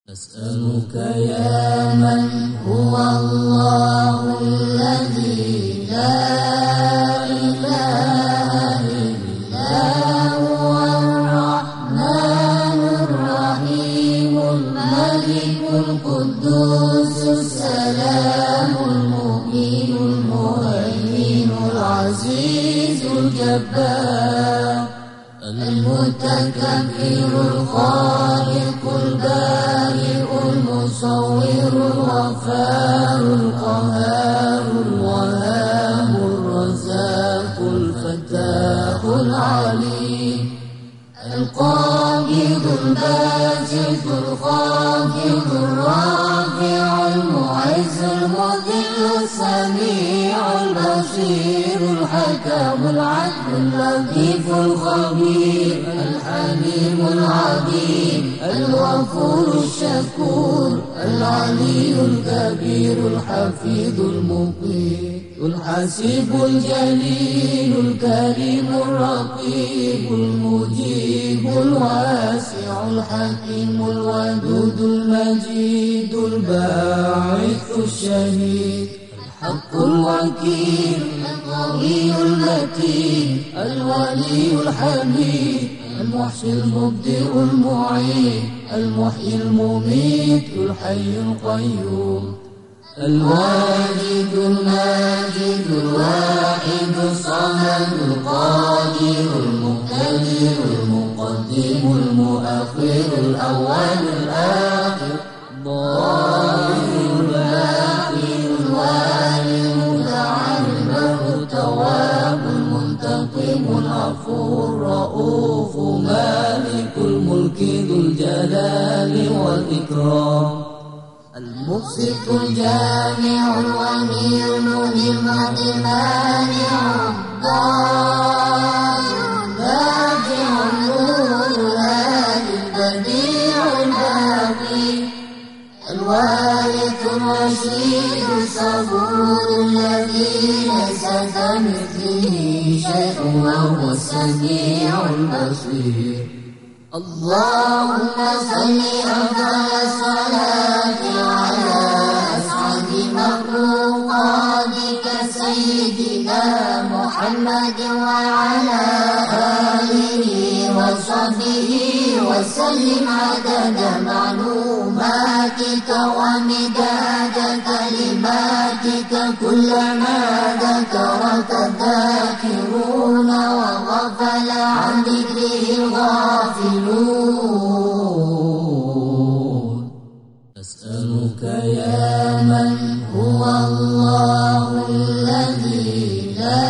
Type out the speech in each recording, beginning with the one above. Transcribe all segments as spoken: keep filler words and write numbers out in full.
أسألك يا من هو الله الذي لا إله إلا هو الرحمن الرحيم الملك القدوس السلام المؤمن المهيمن العزيز الجبار المتكبر الخالق البارئ المصور الغفار القهار الوهاب الرزاق الفتاح العليم القابض الباسط الخافض الرافع المعز المذل السميع البصير الحكم العدل اللطيف الخبير الحليم العظيم الغفور الشكور العلي الكبير الحفيظ المقيم الحسيب الجليل الكريم الرقيب المجيب الواسع الحكيم الودود المجيد الباعث الشهيد الحق الوكيل القوي المتين الولي الحميد المحصي المبدئ المعيد المحيي المميت الحي القيوم الواجد الماجد الواحد الصمد القادر المقتدر المقدم المؤخر الأول الآخر الظاهر الباطن الوالي المتعال البر التواب المنتقم العفو الرؤوف مالك الملك ذو الجلال والإكرام المقسط الجامع الغني المذل المانع الضار النافع النور الهادي البديع الباقي الوارث الرشيد الصبور الذي ليس كمثله شيء وهو السميع البصير اللهم صل أفضل الصلاة على أسعد مخلوقاتك سيدنا محمد وعلى آله وصحبه وسلم عدد معلوماتك ومداد كلماتك كلما ذكرك الذاكرون وغفل عن ذكره الغافلون أسألك يا من هو الله الذي لا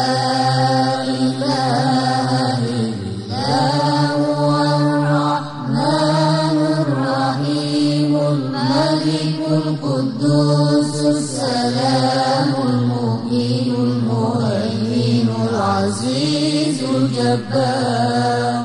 إله إلا هو الرحمن الرحيم الملك القدوس السلام المؤمن المهيمن العزيز الجبار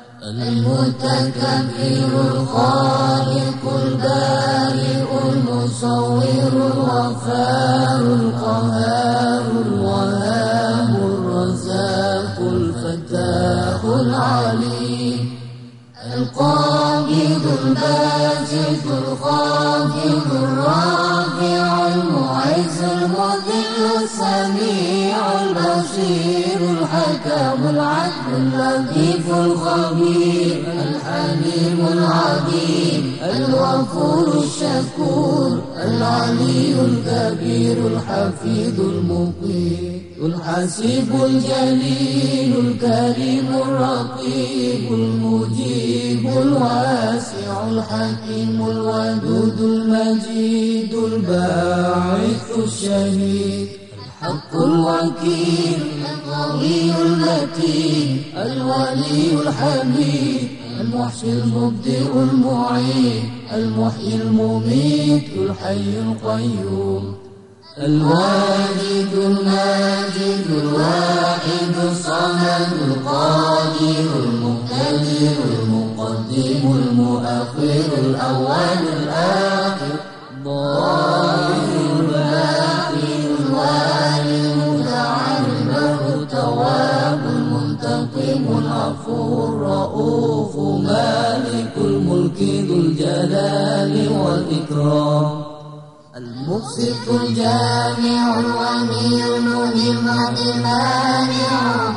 المتكبر الخالق البارئ المصور الغفار القهار الوهاب الرزاق الفتاح العليم القابض الباسط الخافض الرافع المعز المذل السميع البصير الحكم العدل اللطيف الخبير الحليم العظيم الغفور الشكور العلي الكبير الحفيظ المقيم الحسيب الجليل الكريم الرقيب المجيب الواسع الحكيم الودود المجيد الباعث الشهيد الحق الوكيل القوي المتين الولي الحميد المحصي المبدئ المعيد المحيي المميت الحي القيوم الواجد الماجد الواحد الصمد القادر المقتدر المقدم المؤخر الأول الآخر الظاهر الباطن الوالي المتعال البر التواب المنتقم العفو الرؤوف مالك الملك ذو الجلال والإكرام. المبسط الجامع الغني الملهم المانع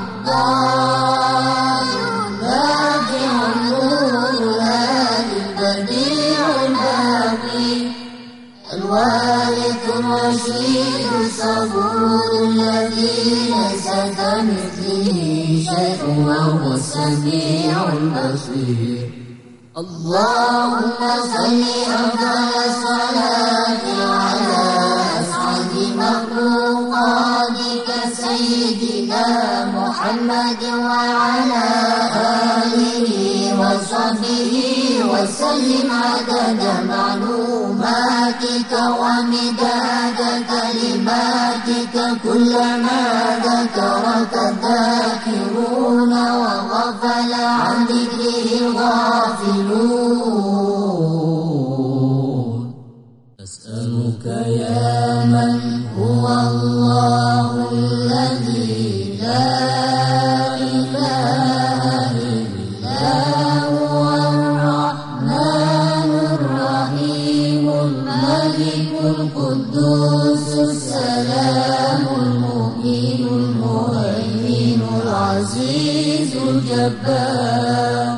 الضار النافع النور الهادي البديع الباقي الوارث الرشيد الصبور الذي ليس كمثله شيء وهو السميع البصير. اللهم صل أفضل الصلاة على أسعد مخلوقاتك سيدنا محمد وعلى آله وصحبه وسلم عدد معلوماتك ومداد كلماتك كلما ذكرك الذاكرون وغفل عن ذكره الغافلون. أسألك يا من هو الله الذي لا إله إلا هو الرحمن الرحيم الملك القدوس السلام المؤمن المهيمن العزيز الجبار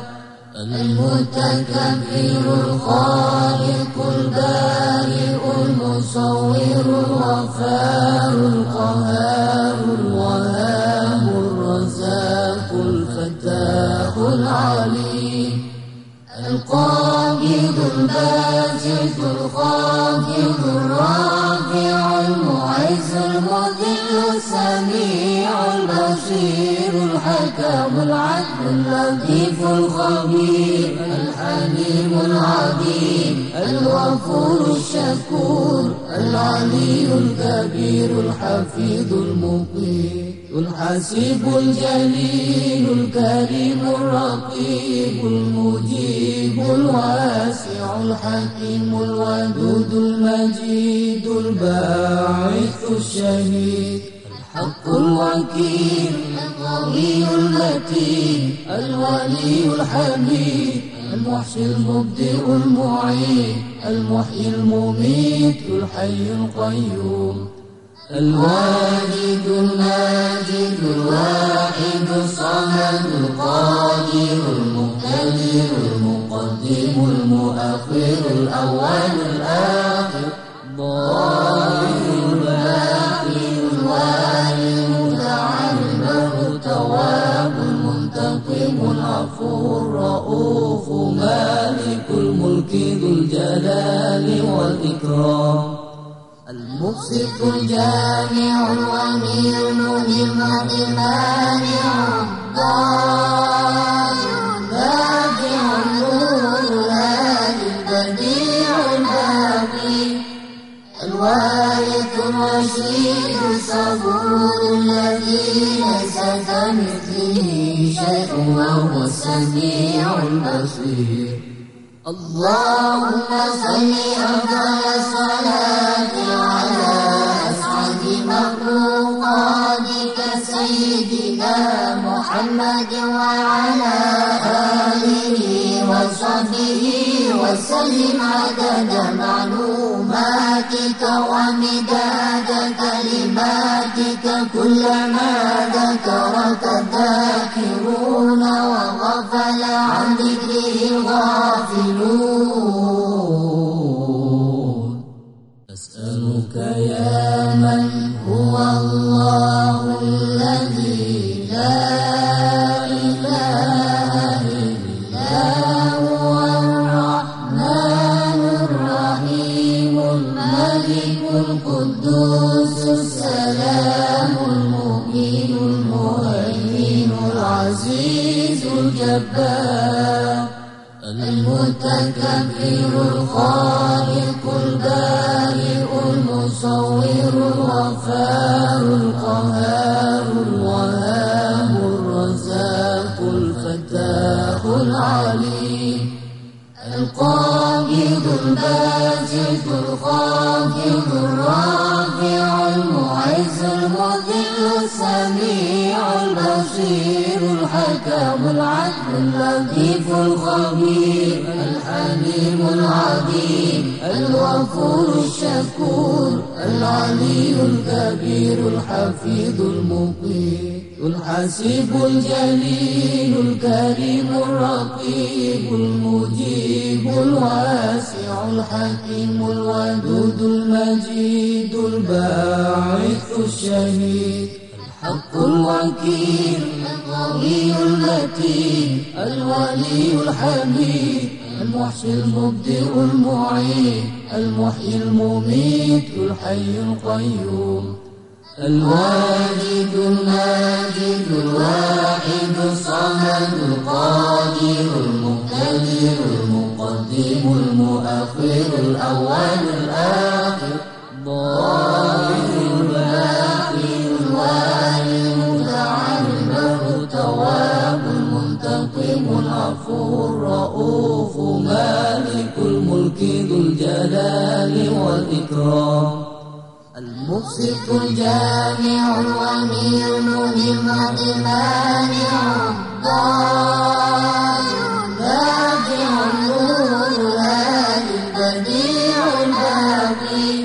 المتكبر الخالق البارئ المصور الغفار القهار الوهاب الرزاق الفتاح العليم القابض الباسط الخافض الرافع المعز المذل السميع البصير الحكم العدل اللطيف الخبير الحليم العظيم الغفور الشكور العلي الكبير الحفيظ المقيم الحسيب الجليل الكريم الرقيب المجيب الواسع الحكيم الودود المجيد الباعث الشهيد الحق الوكيل القوي المتين الولي الحميد المحصي المبدئ المعيد المحيي المميت الحي القيوم الواجد الماجد الواحد الصمد القادر المقتدر المقدم المؤخر الأول الآخر الظاهر الباطن الوالي المتعال البر التواب المنتقم العفو الرؤوف مالك الملك ذو الجلال والإكرام. المبسط الجامع الغني الملهم المانع الضار النافع النور الهادي البديع الباقي الوارث الرشيد الصبور الذي ليس كمثله شيء وهو السميع البصير. اللهم صل أفضل الصلاة على أسعد مخلوقاتك سيدنا محمد وعلى آله وصحبه وسلم عدد معلوماتك ومداد كلماتك كلما ذكرك الذاكرون وغفل عن ذكره الغافلون. أسألك يا من هو الله الذي لا إله إلا هو الرحمن الرحيم الملك القدوس السلام المؤمن المهيمن العزيز الجبار المتكبر الخالق البارئ المصور الغفار القهار الوهاب الرزاق الفتاح العليم القابض الباسط الخافض الرافع المعز المذل السميع البصير الحكم العدل اللطيف الخبير الحليم العظيم الغفور الشكور العلي الكبير الحفيظ المقيم الحسيب الجليل الكريم الرقيب المجيب الواسع الحكيم الودود المجيد الباعث الشهيد الحق الوكيل القوي المتين الولي الحميد المحصي المبدئ المعيد المحيي المميت الحي القيوم الواجد الماجد الواحد الصمد القادر المقتدر المقدم المؤخر الأول الآخر الظاهر الباطن الوالي المتعال البر التواب المنتقم العفو الرؤوف مالك الملك ذو الجلال والإكرام المقسط الجامع الغني المهم المانع الضار النافع النور الهادي البديع الباقي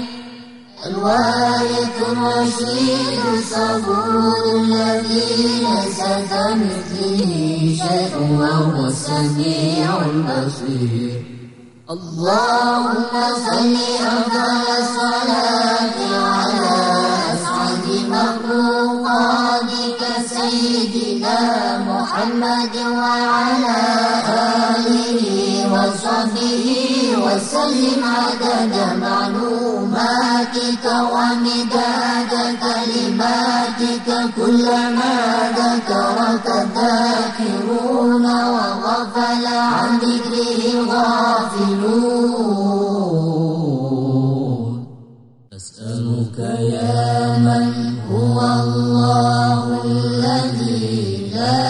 الوارث الرشيد الصبور الذي ليس كمثله شيء وهو السميع البصير اللهم صل أفضل الصلاة على أسعد مخلوقاتك سيدنا محمد وعلى آله وصحبه وسلم عدد معلوماتك ومداد كلماتك كلما ذكرك الذاكرون وغفل عن ذكره الغافلون أسألك يا من هو الله الذي لا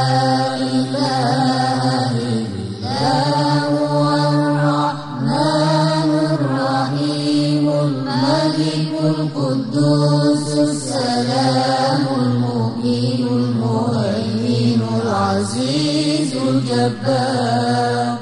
إله إلا هو الرحمن الرحيم الملك القدوس السلام المؤمن المهيمن العزيز الجبار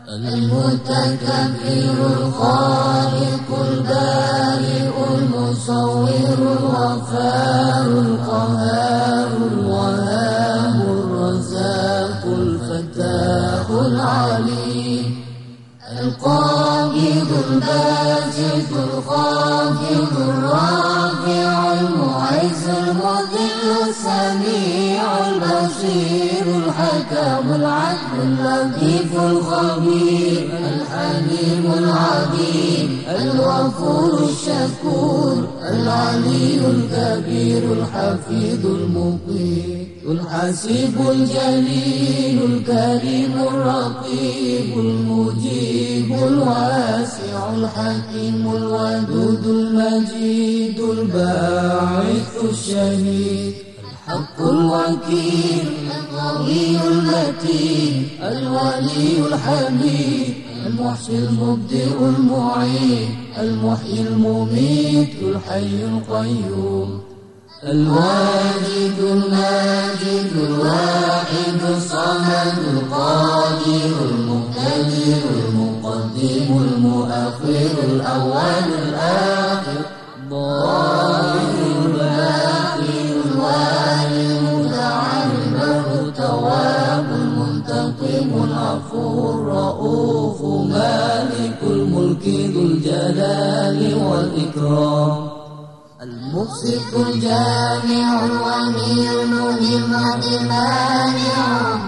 المتكبر الخالق البارئ المصور الغفار القهار الوهاب الرزاق الفتاح العليم القابض الباسط الخافض الرافع المعز المذل السميع البصير الحكم العدل اللطيف الخبير الحليم العظيم الغفور الشكور العلي الكبير الحفيظ المقيم الحسيب الجليل الكريم الرقيب المجيب الواسع الحكيم الودود المجيد الباعث الشهيد الحق الوكيل القوي المتين الولي الحميد المحصي المبدئ المعيد المحيي المميت الحي القيوم الواجد الماجد الواحد الصمد القادر المقتدر المقدم المؤخر الأول الآخر الظاهر الباطن الوالي المتعال البر التواب المنتقم العفو الرؤوف مالك الملك ذو الجلال والإكرام المقسط الجامع الغني المهم المانع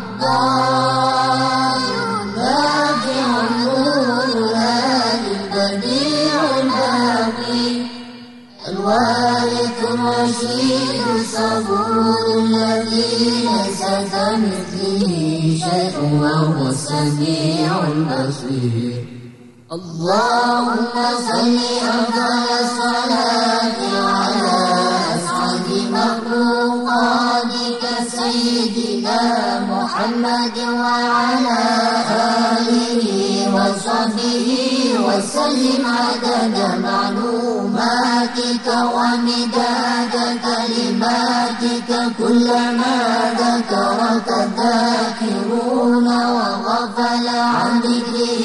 الضار النافع النور الهادي البديع الباقي الوارث الرشيد الصبور الذي ليس كمثله شيء وهو السميع البصير اللهم صل أفضل الصلاة على أسعد مخلوقاتك سيدنا محمد وعلى آله وصحبه وسلم عدد معلوماتك ومداد كلماتك كلما ذكرك الذاكرون وغفل عن ذكره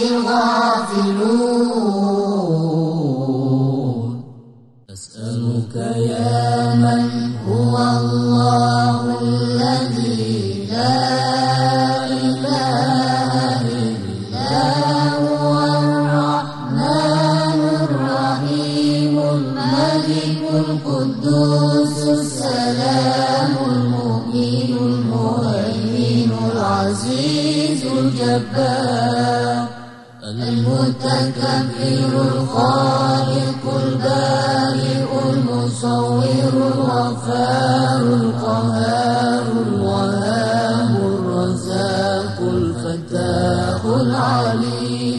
الغافلون. أسألك يا من هو الله الذي لا إله إلا هو الرحمن الرحيم الملك القدوس السلام المؤمن المهيمن العزيز الجبار المتكبر الخالق البارئ المصور الغفار القهار الوهاب الرزاق الفتاح العليم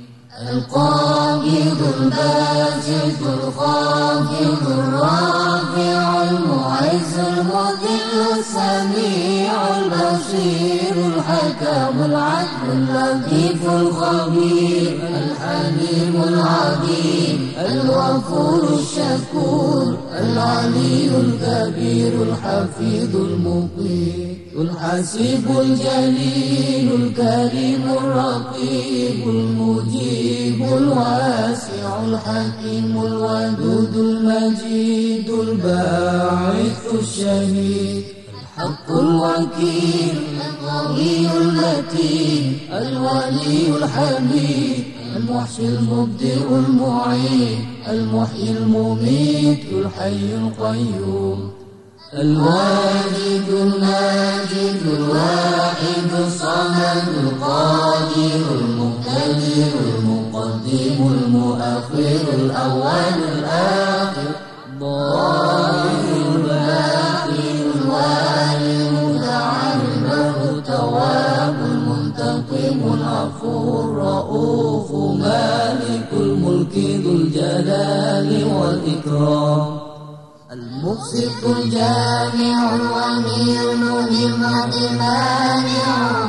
القابض الباسط الخافض الرافع المعز المذل السميع البصير الحكم العدل اللطيف الخبير الحليم العظيم الغفور الشكور العلي الكبير الحفيظ المقيم الحسيب الجليل الكريم الرقيب المجيب الواسع الحكيم الودود المجيد الباعث الشهيد الحق الوكيل القوي المتين الولي الحميد المحشي المبدئ المعيد المحيي المميت الحي القيوم الواجد الماجد الواحد الصمد القادر المقتدر المقدم المؤخر الأول الآخر الظاهر الباطن الوالي المتعال البر التواب المنتقم العفو الرؤوف مالك الملك ذو الجلال والإكرام المقسط الجامع الغني الملهم المانع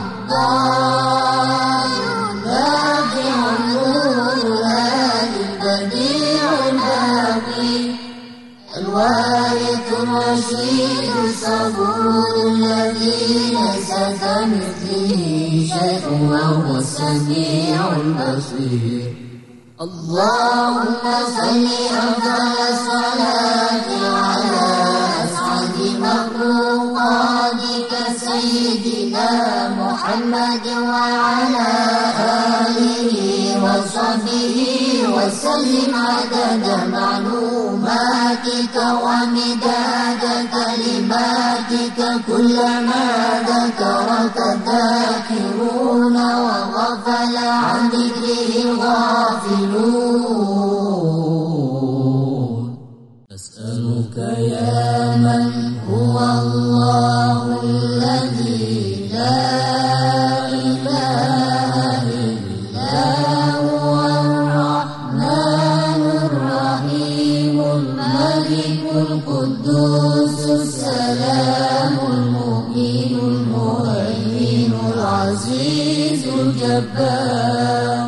الضار النافع النور الهادي البديع الباقي الوارث الرشيد الصبور الذي ليس كمثله شيء وهو السميع البصير. اللهم صل أفضل الصلاة على أسعد مخلوقاتك سيدنا محمد وعلى آله وصحبه وسلم عدد معلوماتك ومداد كلماتك كلما ذكرك الذاكرون وغفل عن ذكره الغافلون. أسألك يا من هو الله الذي لا إله إلا هو الرحمن الرحيم الملك القدوس السلام المؤمن المهيمن العزيز الجبار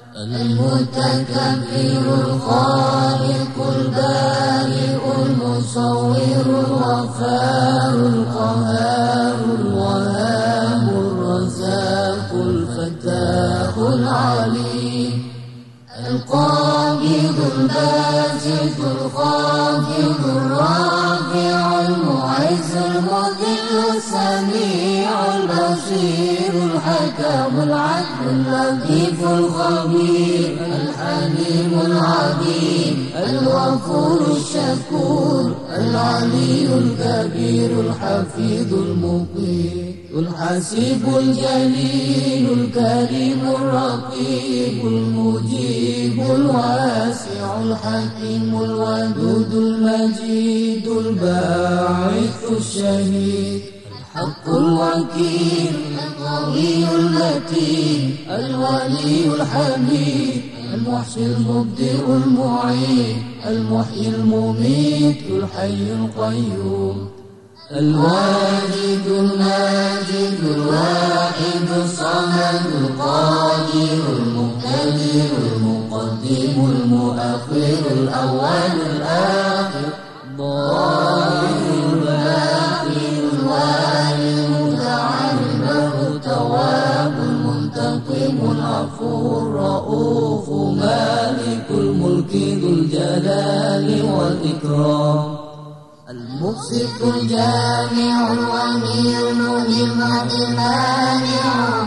المتكبر الخالق البارئ المصور الغفار القهار الوهاب الرزاق الفتاح العليم القابض الباسط الخافض الرافع المعز المذل السميع البصير الحكم العدل اللطيف الخبير الحليم العظيم الغفور الشكور العلي الكبير الحفيظ المقيم الحسيب الجليل الكريم الرقيب المجيب الواسع الحكيم الودود المجيد الباعث الشهيد الحق الوكيل القوي المتين الولي الحميد المحشي المبدئ المعيد المحيي المميت الحي القيوم الواجد الماجد الواحد الصمد القادر المقتدر المقدم المقدم المؤخر الأول الآخر الظاهر الباطن الوالي المتعال البر التواب المنتقم العفو الرؤوف مالك الملك ذو الجلال والإكرام المقسط الجامع الغني المغني المانع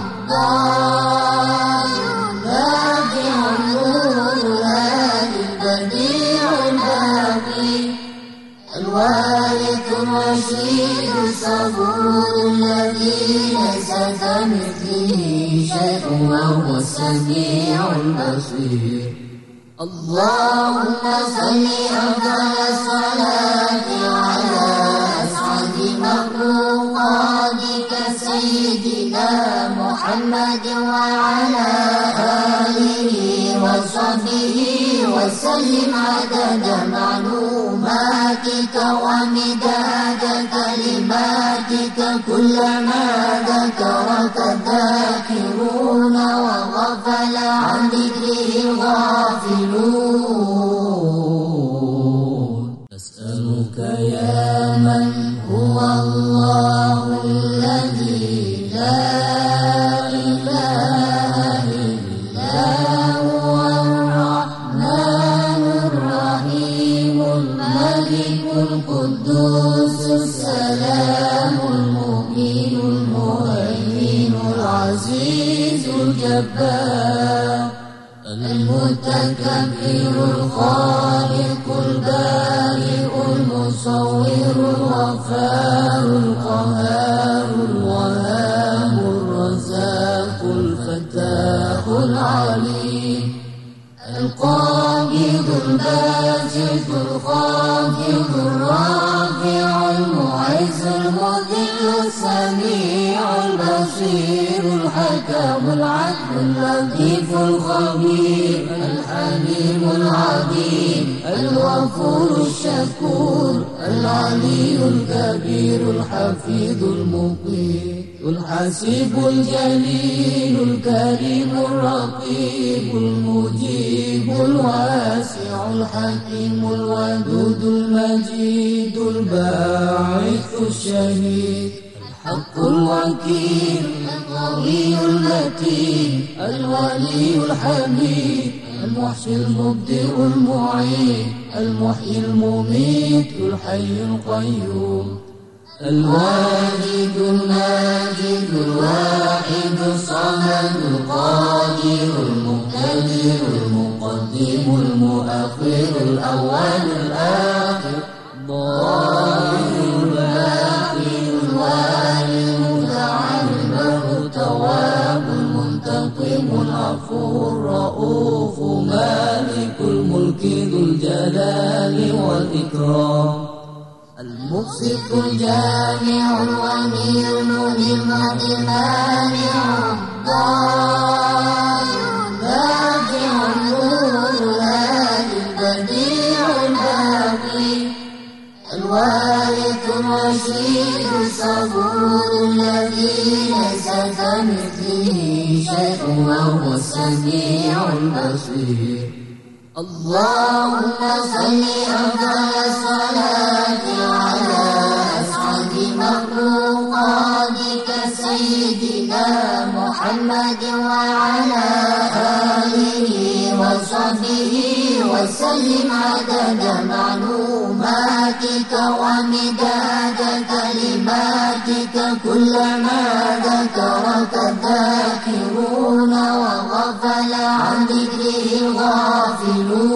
الضار النافع النور الهادي البديع الباقي الوارث الرشيد الصبور الذي ليس كمثله شيء وهو السميع البصير اللهم صل أفضل الصلاة على أسعد مخلوقاتك سيدنا محمد وعلى آله وصحبه وسلم عدد معلوماتك ومداد كلماتك كلما ذكرك الذاكرون وغفل عن ذكره الغافلون أسألك يا من هو الله الذي لا إله إلا هو الرحمن الرحيم الملك القدوس السلام المؤمن المهيمن العزيز الجبار المتكبر الخالق البارئ المصور الغفار القهار الوهاب الرزاق الفتاح العليم القابض الباسط الخافض الرافع المعز المذل السميع البصير الحكم العدل اللطيف الخبير الحليم العظيم الغفور الشكور العلي الكبير الحفيظ المقيم الحسيب الجليل الكريم الرقيب المجيب الواسع الحكيم الودود المجيد الباعث الشهيد الحق الوكيل القوي المتين الولي الحميد المحصي المبدئ المعيد المحيي المميت الحي القيوم الواجد الماجد الواحد الصمد القادر المقتدر المقدم المؤخر الأول الآخر الظاهر الباطن الوالي المتعال البر التواب المنتقم العفو الرؤوف مالك الملك ذو الجلال والإكرام المقسط الجامع الغني المغني المانع الضار النافع النور الهادي البديع الباقي الوارث الرشيد الصبور الذي ليس كمثله شيء وهو السميع البصير اللهم صل أفضل الصلاة على أسعد مخلوقاتك سيدنا محمد وعلى آله وصحبه وسلم عدد معلوماتك ومداد كلماتك كلما ذكرك الذاكرون وغفل عن ذكره الغافلون